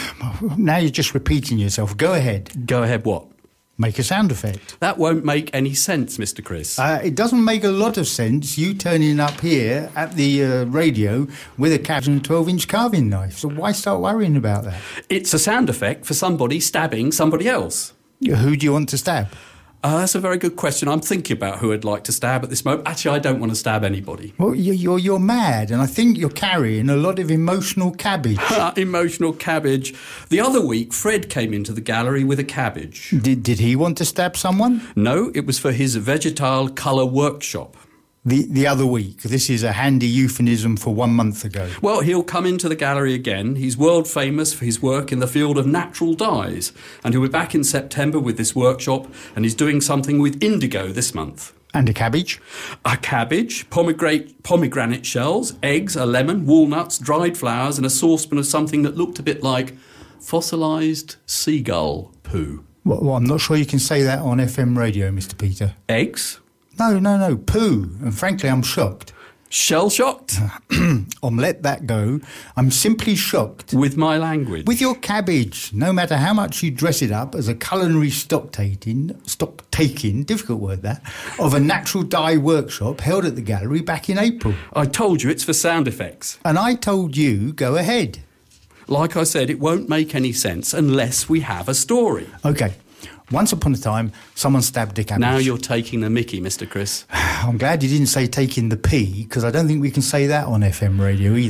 Now you're just repeating yourself. Go ahead. Go ahead what? Make a sound effect. That won't make any sense, Mister Chris. Uh, it doesn't make a lot of sense, you turning up here at the uh, radio with a cabbage and a twelve-inch carving knife. So why start worrying about that? It's a sound effect for somebody stabbing somebody else. Who do you want to stab? Uh, that's a very good question. I'm thinking about who I'd like to stab at this moment. Actually, I don't want to stab anybody. Well, you're, you're, you're mad, and I think you're carrying a lot of emotional cabbage. Emotional cabbage. The other week, Fred came into the gallery with a cabbage. Did, did he want to stab someone? No, it was for his vegetal colour workshop. The the other week. This is a handy euphemism for one month ago. Well, he'll come into the gallery again. He's world famous for his work in the field of natural dyes. And he'll be back in September with this workshop, and he's doing something with indigo this month. And a cabbage? A cabbage, pomegranate, pomegranate shells, eggs, a lemon, walnuts, dried flowers, and a saucepan of something that looked a bit like fossilised seagull poo. Well, well, I'm not sure you can say that on F M radio, Mister Peter. Eggs? No, no, no, poo. And frankly, I'm shocked. Shell-shocked? Um, let that go. I'm simply shocked. With my language? With your cabbage. No matter how much you dress it up as a culinary stock-taking, stock-taking, difficult word that, of a natural dye workshop held at the gallery back in April. I told you it's for sound effects. And I told you, go ahead. Like I said, it won't make any sense unless we have a story. OK. Once upon a time, someone stabbed a cabbage. Now you're taking the mickey, Mister Chris. I'm glad you didn't say taking the pee, because I don't think we can say that on F M radio either.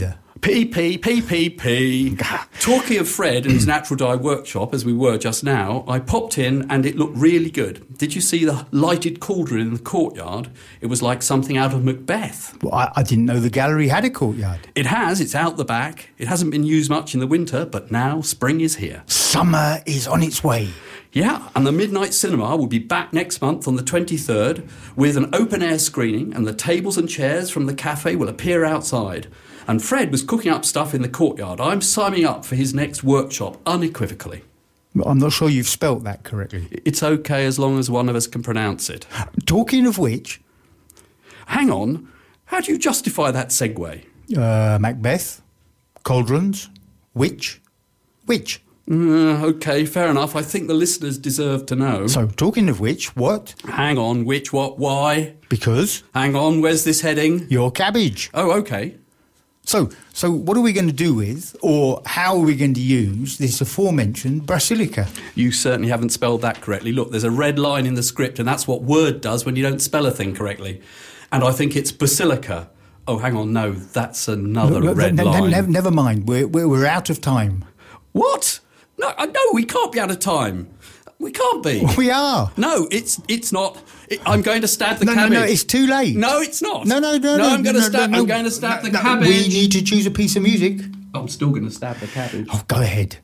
P, P, P, P, P. Talking of Fred and his natural dye workshop, as we were just now, I popped in and it looked really good. Did you see the lighted cauldron in the courtyard? It was like something out of Macbeth. Well, I, I didn't know the gallery had a courtyard. It has, it's out the back. It hasn't been used much in the winter, but now spring is here. Summer is on its way. Yeah, and the Midnight Cinema will be back next month on the twenty-third with an open-air screening, and the tables and chairs from the cafe will appear outside. And Fred was cooking up stuff in the courtyard. I'm signing up for his next workshop unequivocally. I'm not sure you've spelt that correctly. It's okay as long as one of us can pronounce it. Talking of which... Hang on, how do you justify that segue? Uh, Macbeth, cauldrons, witch, witch. Uh, OK, fair enough. I think the listeners deserve to know. So, talking of which, what? Hang on, which, what, why? Because? Hang on, where's this heading? Your cabbage. Oh, OK. So, so what are we going to do with, or how are we going to use this aforementioned Brasilica? You certainly haven't spelled that correctly. Look, there's a red line in the script, and that's what Word does when you don't spell a thing correctly. And I think it's basilica. Oh, hang on, no, that's another no, no, red no, line. No, no, never mind, we're, we're, we're out of time. What? No, no, we can't be out of time. We can't be. We are. No, it's it's not. It, I'm going to stab the no, cabbage. No, no, it's too late. No, it's not. No, no, no, no. no I'm going to no, stab. No, no, I'm going to stab no, the no, cabbage. We need to choose a piece of music. I'm still going to stab the cabbage. Oh, go ahead.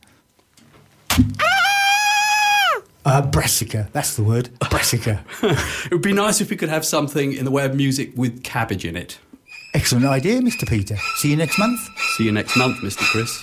Uh, Brassica, that's the word. Brassica. It would be nice if we could have something in the way of music with cabbage in it. Excellent idea, Mister Peter. See you next month. See you next month, Mister Chris.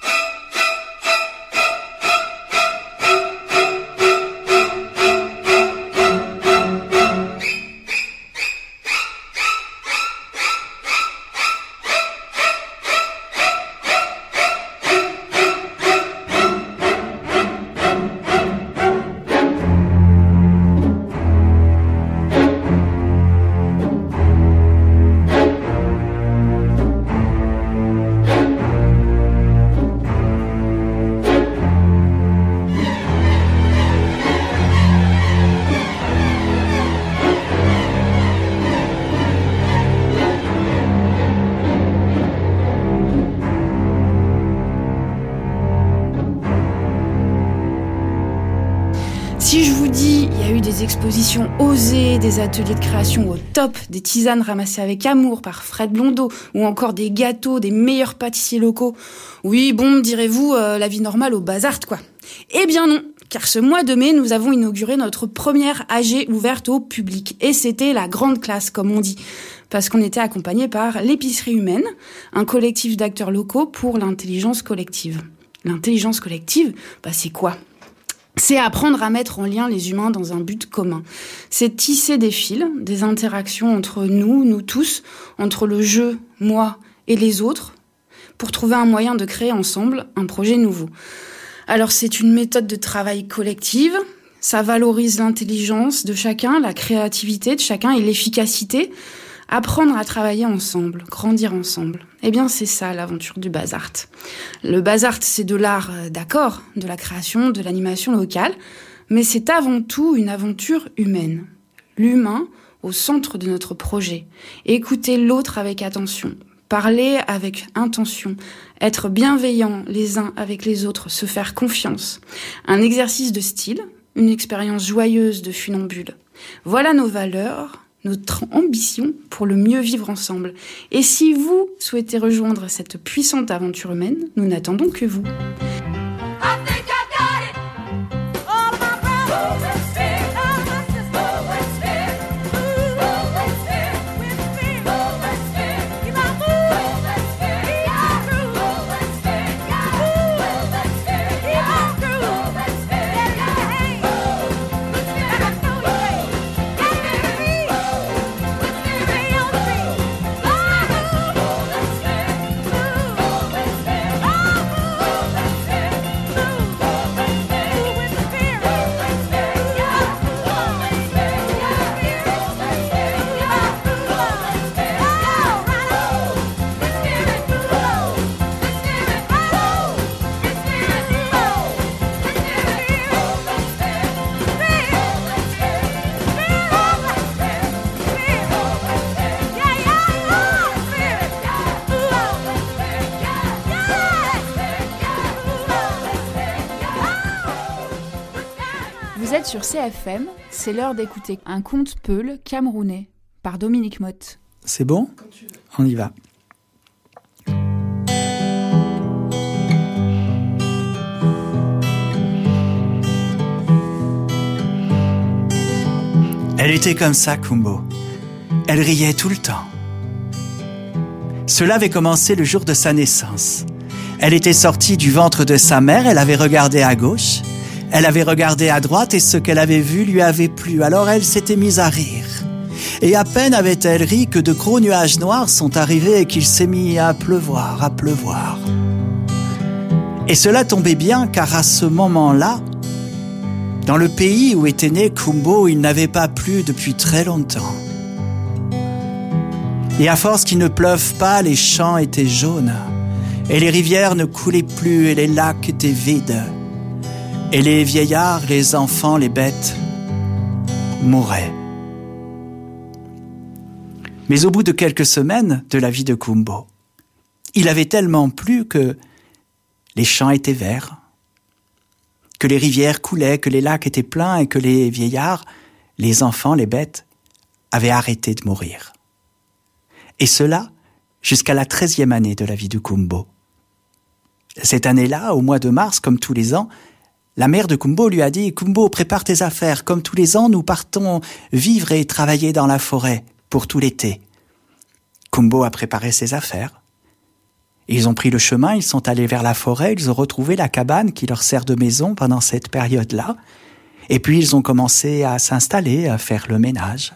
Si je vous dis, il y a eu des expositions osées, des ateliers de création au top, des tisanes ramassées avec amour par Fred Blondeau, ou encore des gâteaux des meilleurs pâtissiers locaux. Oui, bon, direz-vous, euh, la vie normale au Bazart, quoi. Eh bien non, car ce mois de mai, nous avons inauguré notre première A G ouverte au public. Et c'était la grande classe, comme on dit. Parce qu'on était accompagné par l'Épicerie Humaine, un collectif d'acteurs locaux pour l'intelligence collective. L'intelligence collective, bah c'est quoi ? C'est apprendre à mettre en lien les humains dans un but commun. C'est tisser des fils, des interactions entre nous, nous tous, entre le jeu, moi et les autres, pour trouver un moyen de créer ensemble un projet nouveau. Alors c'est une méthode de travail collective, ça valorise l'intelligence de chacun, la créativité de chacun et l'efficacité. Apprendre à travailler ensemble, grandir ensemble. Eh bien, c'est ça, l'aventure du Bazart. Le Bazart, c'est de l'art, d'accord, de la création, de l'animation locale, mais c'est avant tout une aventure humaine. L'humain au centre de notre projet. Écouter l'autre avec attention. Parler avec intention. Être bienveillant les uns avec les autres. Se faire confiance. Un exercice de style, une expérience joyeuse de funambule. Voilà nos valeurs, notre ambition pour le mieux vivre ensemble. Et si vous souhaitez rejoindre cette puissante aventure humaine, nous n'attendons que vous. êtes sur C F M, c'est l'heure d'écouter un conte peul camerounais par Dominique Motte. C'est bon ? On y va. Elle était comme ça, Kumbo. Elle riait tout le temps. Cela avait commencé le jour de sa naissance. Elle était sortie du ventre de sa mère, elle avait regardé à gauche, elle avait regardé à droite et ce qu'elle avait vu lui avait plu. Alors elle s'était mise à rire. Et à peine avait-elle ri que de gros nuages noirs sont arrivés et qu'il s'est mis à pleuvoir, à pleuvoir. Et cela tombait bien car à ce moment-là, dans le pays où était né Kumbo, il n'avait pas plu depuis très longtemps. Et à force qu'il ne pleuve pas, les champs étaient jaunes, et les rivières ne coulaient plus, et les lacs étaient vides. Et les vieillards, les enfants, les bêtes mouraient. Mais au bout de quelques semaines de la vie de Kumbo, il avait tellement plu que les champs étaient verts, que les rivières coulaient, que les lacs étaient pleins et que les vieillards, les enfants, les bêtes, avaient arrêté de mourir. Et cela jusqu'à la treizième année de la vie de Kumbo. Cette année-là, au mois de mars, comme tous les ans, la mère de Kumbo lui a dit « Kumbo, prépare tes affaires. Comme tous les ans, nous partons vivre et travailler dans la forêt pour tout l'été. » Kumbo a préparé ses affaires. Ils ont pris le chemin, ils sont allés vers la forêt, ils ont retrouvé la cabane qui leur sert de maison pendant cette période-là. Et puis ils ont commencé à s'installer, à faire le ménage.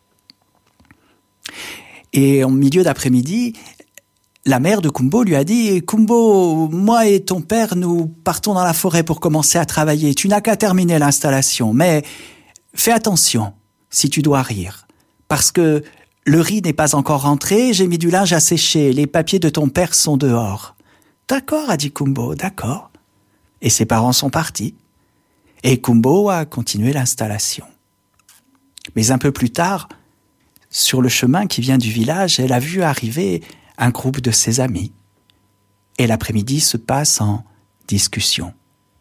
Et en milieu d'après-midi, la mère de Kumbo lui a dit « Kumbo, moi et ton père, nous partons dans la forêt pour commencer à travailler. Tu n'as qu'à terminer l'installation, mais fais attention si tu dois rire, parce que le riz n'est pas encore rentré, j'ai mis du linge à sécher, les papiers de ton père sont dehors. »« D'accord, a dit Kumbo, d'accord. » Et ses parents sont partis. Et Kumbo a continué l'installation. Mais un peu plus tard, sur le chemin qui vient du village, elle a vu arriver un groupe de ses amis. Et l'après-midi se passe en discussion.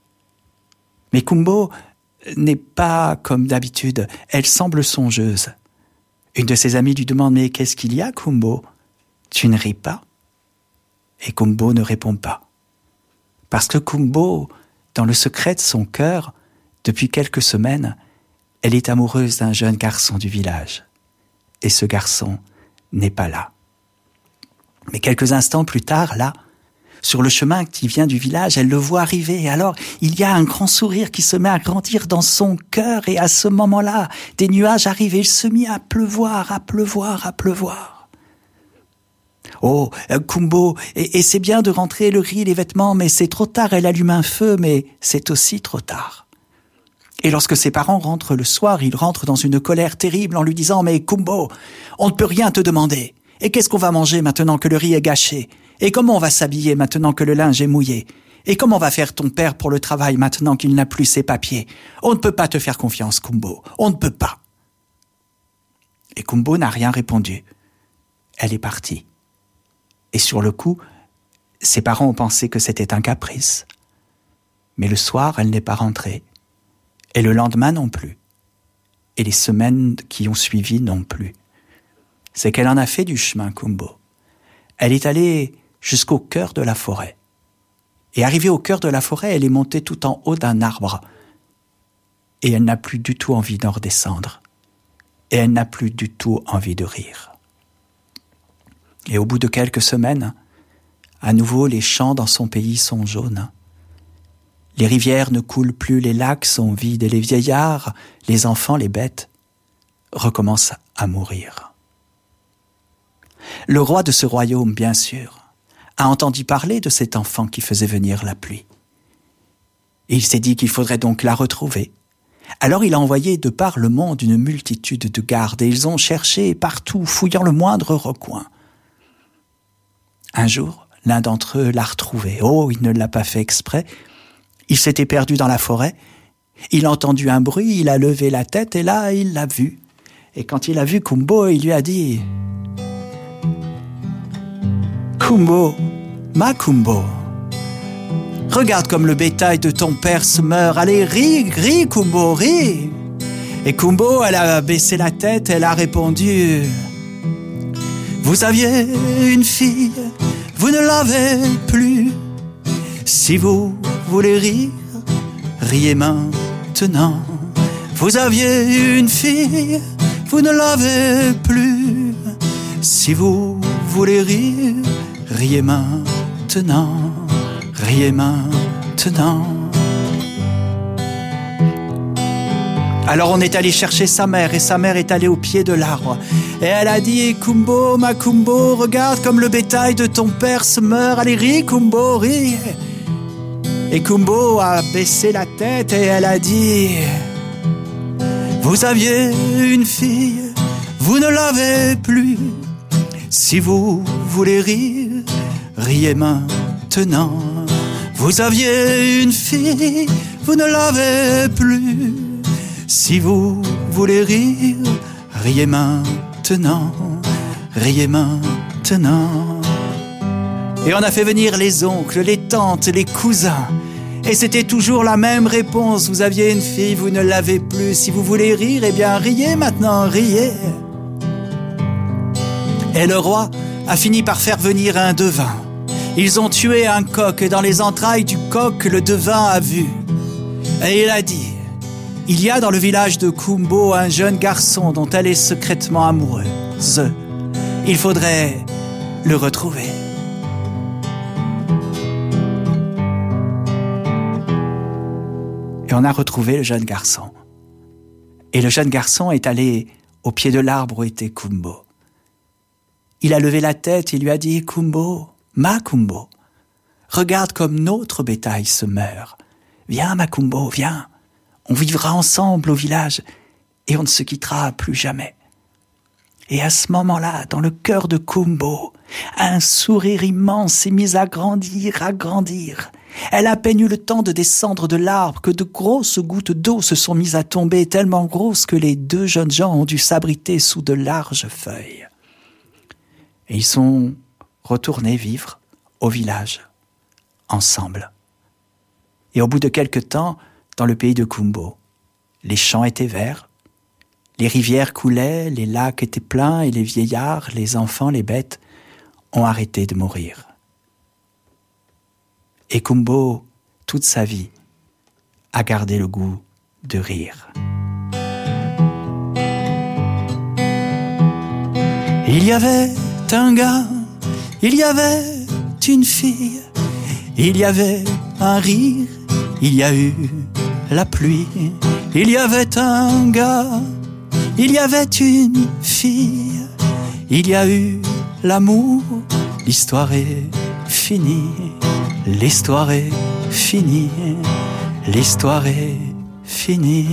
Mais Kumbo n'est pas comme d'habitude, elle semble songeuse. Une de ses amies lui demande « Mais qu'est-ce qu'il y a, Kumbo ? Tu ne ris pas ?» Et Kumbo ne répond pas. Parce que Kumbo, dans le secret de son cœur, depuis quelques semaines, elle est amoureuse d'un jeune garçon du village. Et ce garçon n'est pas là. Mais quelques instants plus tard, là, sur le chemin qui vient du village, elle le voit arriver. Et alors, il y a un grand sourire qui se met à grandir dans son cœur. Et à ce moment-là, des nuages arrivent et il se mit à pleuvoir, à pleuvoir, à pleuvoir. Oh, euh, Kumbo, et, et c'est bien de rentrer le riz, les vêtements, mais c'est trop tard. Elle allume un feu, mais c'est aussi trop tard. Et lorsque ses parents rentrent le soir, ils rentrent dans une colère terrible en lui disant « Mais Kumbo, on ne peut rien te demander. Et qu'est-ce qu'on va manger maintenant que le riz est gâché ? Et comment on va s'habiller maintenant que le linge est mouillé ? Et comment va faire ton père pour le travail maintenant qu'il n'a plus ses papiers ? On ne peut pas te faire confiance, Kumbo. On ne peut pas. » Et Kumbo n'a rien répondu. Elle est partie. Et sur le coup, ses parents ont pensé que c'était un caprice. Mais le soir, elle n'est pas rentrée. Et le lendemain non plus. Et les semaines qui ont suivi non plus. C'est qu'elle en a fait du chemin, Kumbo. Elle est allée jusqu'au cœur de la forêt. Et arrivée au cœur de la forêt, elle est montée tout en haut d'un arbre. Et elle n'a plus du tout envie d'en redescendre. Et elle n'a plus du tout envie de rire. Et au bout de quelques semaines, à nouveau les champs dans son pays sont jaunes. Les rivières ne coulent plus, les lacs sont vides et les vieillards, les enfants, les bêtes, recommencent à mourir. Le roi de ce royaume, bien sûr, a entendu parler de cet enfant qui faisait venir la pluie. Il s'est dit qu'il faudrait donc la retrouver. Alors il a envoyé de par le monde une multitude de gardes et ils ont cherché partout, fouillant le moindre recoin. Un jour, l'un d'entre eux l'a retrouvé. Oh, il ne l'a pas fait exprès. Il s'était perdu dans la forêt. Il a entendu un bruit, il a levé la tête et là, il l'a vu. Et quand il a vu Kumbo, il lui a dit « Kumbo, ma Kumbo, Regarde comme le bétail de ton père se meurt. Allez, ris, ris, Kumbo, ris. Et Kumbo, elle a baissé la tête, elle a répondu: vous aviez une fille, vous ne l'avez plus. Si vous voulez rire, riez maintenant. Vous aviez une fille, vous ne l'avez plus. Si vous voulez rire, riez maintenant. Riez maintenant. Alors on est allé chercher sa mère, et sa mère est allée au pied de l'arbre. Et elle a dit: Kumbo, ma Kumbo, regarde comme le bétail de ton père se meurt. Allez, ris, Kumbo, ris. Et Kumbo a baissé la tête et elle a dit: vous aviez une fille, vous ne l'avez plus. Si vous voulez rire, riez maintenant. Vous aviez une fille, vous ne l'avez plus. Si vous voulez rire, riez maintenant, riez maintenant. Et on a fait venir les oncles, les tantes, les cousins. Et c'était toujours la même réponse: vous aviez une fille, vous ne l'avez plus. Si vous voulez rire, eh bien riez maintenant, riez. Et le roi a fini par faire venir un devin. Ils ont tué un coq, et dans les entrailles du coq, le devin a vu. Et il a dit: il y a dans le village de Kumbo un jeune garçon dont elle est secrètement amoureuse. Il faudrait le retrouver. Et on a retrouvé le jeune garçon. Et le jeune garçon est allé au pied de l'arbre où était Kumbo. Il a levé la tête et lui a dit: Kumbo, ma Kumbo, regarde comme notre bétail se meurt. Viens, ma Kumbo, viens. On vivra ensemble au village et on ne se quittera plus jamais. Et à ce moment-là, dans le cœur de Kumbo, un sourire immense s'est mis à grandir, à grandir. Elle a à peine eu le temps de descendre de l'arbre que de grosses gouttes d'eau se sont mises à tomber, tellement grosses que les deux jeunes gens ont dû s'abriter sous de larges feuilles. Et ils sont retournés vivre au village, ensemble. Et au bout de quelque temps, dans le pays de Kumbo, les champs étaient verts, les rivières coulaient, les lacs étaient pleins et les vieillards, les enfants, les bêtes ont arrêté de mourir. Et Kumbo, toute sa vie, a gardé le goût de rire. Il y avait un gars, il y avait une fille, il y avait un rire, il y a eu la pluie. Il y avait un gars, il y avait une fille, il y a eu l'amour, l'histoire est finie, l'histoire est finie, l'histoire est finie.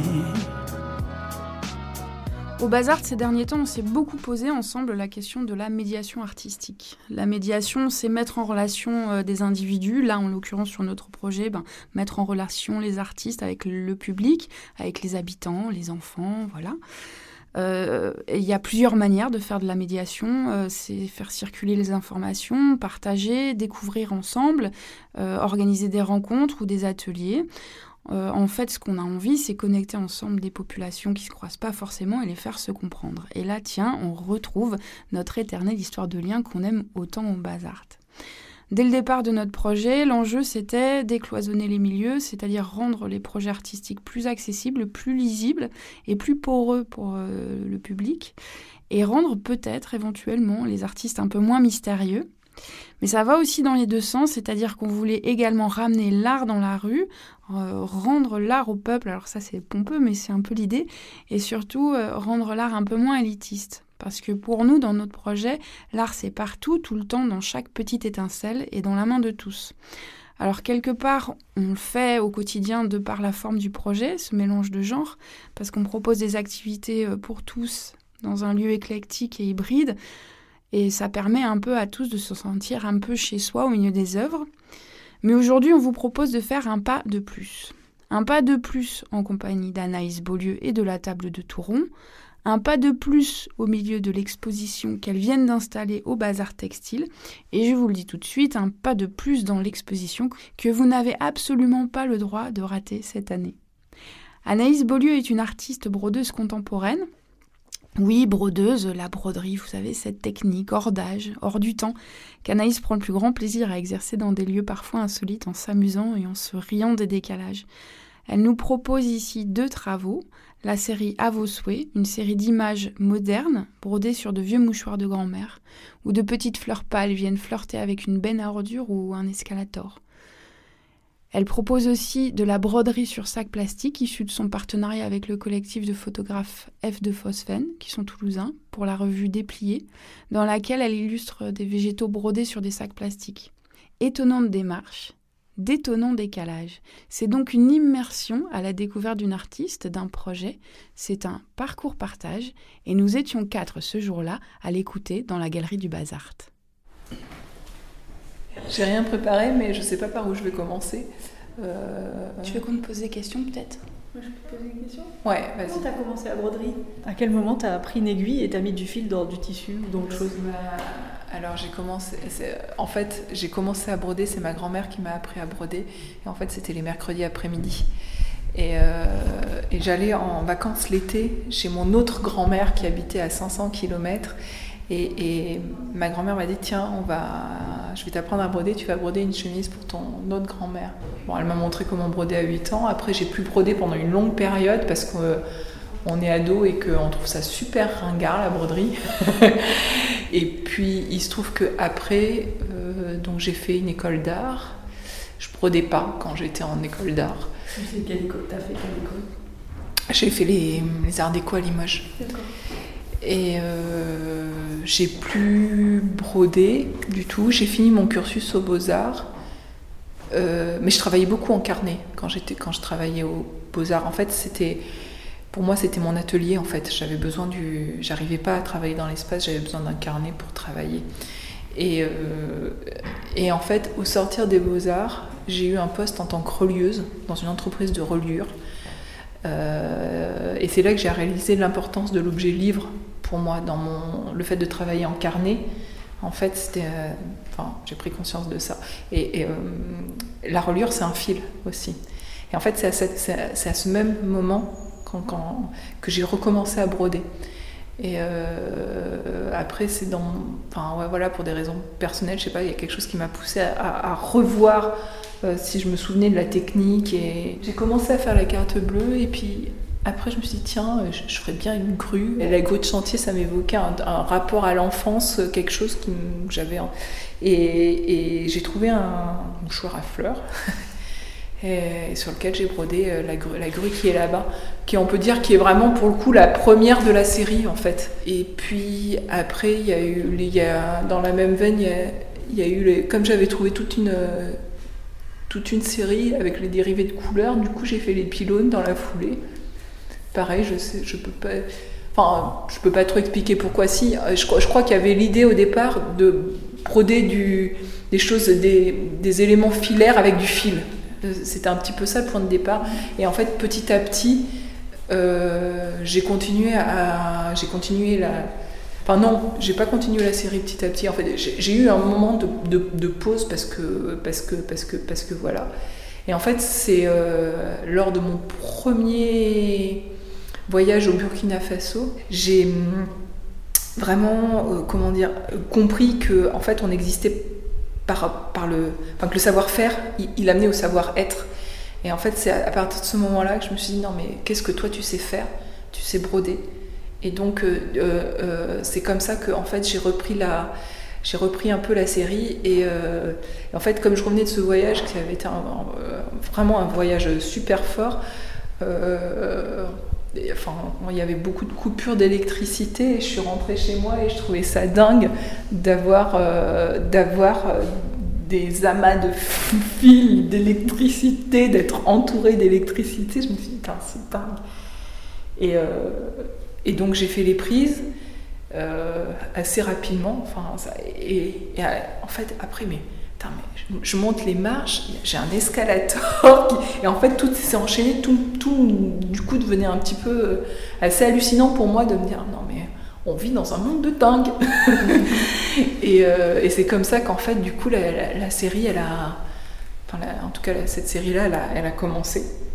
Au Bazart, ces derniers temps, on s'est beaucoup posé ensemble la question de la médiation artistique. La médiation, c'est mettre en relation euh, des individus. Là, en l'occurrence, sur notre projet, ben, mettre en relation les artistes avec le public, avec les habitants, les enfants, voilà. Euh, il y a plusieurs manières de faire de la médiation. Euh, c'est faire circuler les informations, partager, découvrir ensemble, euh, organiser des rencontres ou des ateliers. Euh, en fait, ce qu'on a envie, c'est connecter ensemble des populations qui ne se croisent pas forcément et les faire se comprendre. Et là, tiens, on retrouve notre éternelle histoire de lien qu'on aime autant au Bazart. Dès le départ de notre projet, l'enjeu, c'était décloisonner les milieux, c'est-à-dire rendre les projets artistiques plus accessibles, plus lisibles et plus poreux pour euh, le public, et rendre peut-être, éventuellement, les artistes un peu moins mystérieux. Mais ça va aussi dans les deux sens, c'est-à-dire qu'on voulait également ramener l'art dans la rue, euh, rendre l'art au peuple, alors ça c'est pompeux mais c'est un peu l'idée, et surtout euh, rendre l'art un peu moins élitiste. Parce que pour nous, dans notre projet, l'art c'est partout, tout le temps, dans chaque petite étincelle et dans la main de tous. Alors quelque part, on le fait au quotidien de par la forme du projet, ce mélange de genres, parce qu'on propose des activités pour tous dans un lieu éclectique et hybride, et ça permet un peu à tous de se sentir un peu chez soi au milieu des œuvres. Mais aujourd'hui, on vous propose de faire un pas de plus. Un pas de plus en compagnie d'Anaïs Beaulieu et de la Table de Touron. Un pas de plus au milieu de l'exposition qu'elles viennent d'installer au Bazar Textile. Et je vous le dis tout de suite, un pas de plus dans l'exposition que vous n'avez absolument pas le droit de rater cette année. Anaïs Beaulieu est une artiste brodeuse contemporaine. Oui, brodeuse, la broderie, vous savez, cette technique hors d'âge, hors du temps, qu'Anaïs prend le plus grand plaisir à exercer dans des lieux parfois insolites en s'amusant et en se riant des décalages. Elle nous propose ici deux travaux, la série À vos souhaits, une série d'images modernes brodées sur de vieux mouchoirs de grand-mère, où de petites fleurs pâles viennent flirter avec une benne à ordures ou un escalator. Elle propose aussi de la broderie sur sac plastique issue de son partenariat avec le collectif de photographes F de Phosphène, qui sont toulousains, pour la revue Dépliée, dans laquelle elle illustre des végétaux brodés sur des sacs plastiques. Étonnante démarche, d'étonnants décalages. C'est donc une immersion à la découverte d'une artiste, d'un projet. C'est un parcours partage et nous étions quatre ce jour-là à l'écouter dans la galerie du Bazar. J'ai rien préparé, mais je sais pas par où je vais commencer. Euh... Tu veux qu'on te pose des questions peut-être ? Moi, je peux te poser une question ? Ouais, vas-y. Quand tu as commencé la broderie, à quel moment tu as pris une aiguille et tu as mis du fil dans du tissu ou dans autre chose ? Alors j'ai commencé, en fait j'ai commencé à broder, c'est ma grand-mère qui m'a appris à broder, et en fait c'était les mercredis après-midi. Et, euh, et j'allais en vacances l'été chez mon autre grand-mère qui habitait à cinq cents kilomètres, et, et ma grand-mère m'a dit tiens, on va, je vais t'apprendre à broder, tu vas broder une chemise pour ton autre grand-mère. Bon, elle m'a montré comment broder à huit ans, après j'ai pu broder pendant une longue période parce que euh, on est ado et qu'on trouve ça super ringard la broderie. Et puis il se trouve qu'après, euh, donc j'ai fait une école d'art. Je brodais pas quand j'étais en école d'art. C'est quelle école ? T'as fait quelle école ? J'ai fait les, les arts déco à Limoges. D'accord. Et euh, j'ai plus brodé du tout. J'ai fini mon cursus aux Beaux-Arts. Euh, mais je travaillais beaucoup en carnet quand, j'étais, quand je travaillais aux Beaux-Arts. En fait, c'était... Pour moi, c'était mon atelier, en fait. J'avais besoin du... J'arrivais pas à travailler dans l'espace, j'avais besoin d'un carnet pour travailler. Et, euh... et en fait, au sortir des Beaux-Arts, j'ai eu un poste en tant que relieuse dans une entreprise de reliure. Euh... Et c'est là que j'ai réalisé l'importance de l'objet livre pour moi, dans mon... le fait de travailler en carnet. En fait, c'était... Euh... Enfin, j'ai pris conscience de ça. Et, et euh... la reliure, c'est un fil aussi. Et en fait, c'est à, cette... c'est à... c'est à ce même moment... Quand, quand, que j'ai recommencé à broder. Et euh, après, c'est dans... Enfin, ouais, voilà, pour des raisons personnelles, je sais pas, il y a quelque chose qui m'a poussée à, à, à revoir euh, si je me souvenais de la technique. Et j'ai commencé à faire la carte bleue, et puis après, je me suis dit, tiens, je, je ferais bien une grue. Et la grue de chantier, ça m'évoquait un, un rapport à l'enfance, quelque chose que j'avais... Et, et j'ai trouvé un mouchoir à fleurs. Et sur lequel j'ai brodé la grue, la grue qui est là-bas, qui on peut dire qui est vraiment pour le coup la première de la série en fait. Et puis après il y a eu, il y a, dans la même veine il y a, il y a eu les, comme j'avais trouvé toute une toute une série avec les dérivés de couleurs, du coup j'ai fait les pylônes dans la foulée. Pareil, je sais, je peux pas, enfin je peux pas trop expliquer pourquoi si. Je, je crois qu'il y avait l'idée au départ de broder du, des choses, des, des éléments filaires avec du fil. C'était un petit peu ça le point de départ. Et en fait, petit à petit, euh, j'ai continué à, j'ai continué la. Enfin non, j'ai pas continué la série petit à petit. En fait, j'ai, j'ai eu un moment de, de, de pause parce que, parce que, parce que, parce que voilà. Et en fait, c'est euh, lors de mon premier voyage au Burkina Faso, j'ai vraiment, euh, comment dire, compris que en fait, on existait. Par, par le, enfin, que le savoir-faire, il, il amenait au savoir-être. Et en fait, c'est à, à partir de ce moment-là que je me suis dit, non mais qu'est-ce que toi tu sais faire ? Tu sais broder. Et donc, euh, euh, c'est comme ça que en fait, j'ai repris, la, j'ai repris un peu la série. Et, euh, et en fait, comme je revenais de ce voyage, qui avait été un, un, vraiment un voyage super fort, euh, et, enfin, il y avait beaucoup de coupures d'électricité et je suis rentrée chez moi et je trouvais ça dingue d'avoir, euh, d'avoir des amas de fils d'électricité, d'être entourée d'électricité. Je me suis dit, putain, c'est dingue. Et, euh, et donc j'ai fait les prises euh, assez rapidement. Enfin, ça, et, et en fait, après, mais putain, mais je, je monte les marches, j'ai un escalator, qui, et en fait tout s'est enchaîné, tout, tout du coup devenait un petit peu assez hallucinant pour moi de me dire non mais on vit dans un monde de dingue. et, euh, et c'est comme ça qu'en fait du coup la, la, la série elle a, enfin la, en tout cas cette série là elle a, elle a commencé.